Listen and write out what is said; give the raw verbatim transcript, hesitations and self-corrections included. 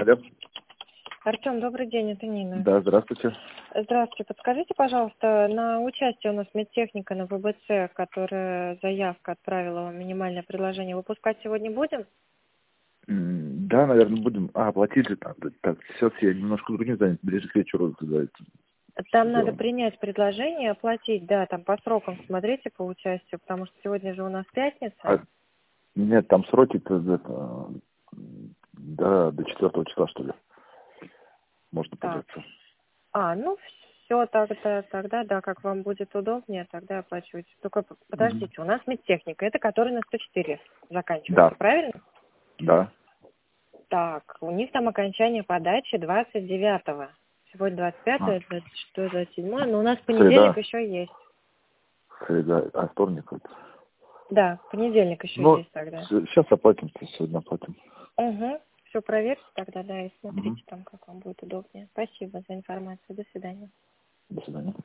Алло. Артем, добрый день, это Нина. Да, здравствуйте. Здравствуйте. Подскажите, пожалуйста, на участие у нас медтехника на вэ бэ цэ, которая заявка отправила вам минимальное предложение, выпускать сегодня будем? М, Да, наверное, будем. А, оплатить же надо. Так, сейчас я немножко другим занят, ближе к вечеру туда это Там надо сделаем. принять предложение и оплатить, да, там по срокам смотрите по участию, потому что сегодня же у нас пятница. А, нет, там сроки-то это, м, да, до четвертого числа, что ли, можно Так. податься. А, ну все, тогда, тогда, да, как вам будет удобнее, тогда оплачивайте. Только п- Мгм. подождите, у нас медтехника, это который на сто четыре заканчивается, Да, правильно? да. Так, у них там окончание подачи двадцать девятого. Сегодня двадцать А, пятое, двадцать шестое, двадцать седьмое, но у нас понедельник среда, еще есть. среда, а вторник это. Да, понедельник еще Ну, есть тогда. сейчас оплатим, сегодня оплатим. Угу. Все проверьте тогда, да, и Мгм. смотрите там, как вам будет удобнее. Спасибо за информацию. До свидания. До свидания.